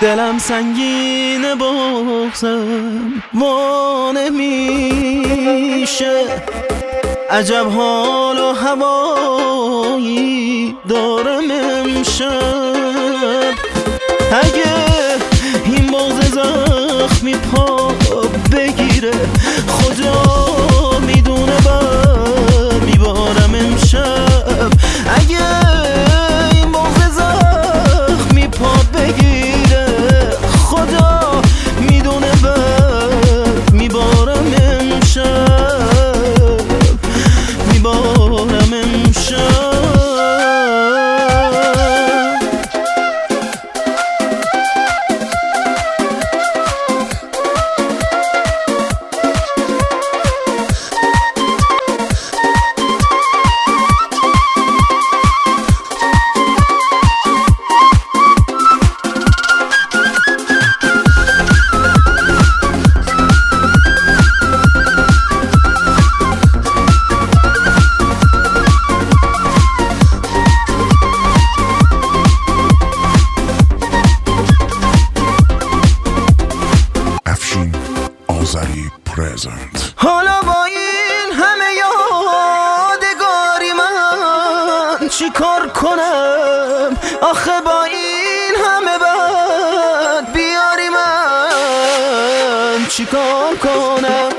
دلم سنگین بغضم وا نمیشه، عجب حال و هوایی دارم امشب. اگه این بغض زخمی پا بگیره خدا میدونه بر میبارم امشب. اگه این بغض زخمی پا بگیره خدا میدونه بر میبارم امشب، میبارم امشب. حالا با این همه یادگاری من چی کار کنم؟ آخه با این همه بد بیاری من چی کار کنم؟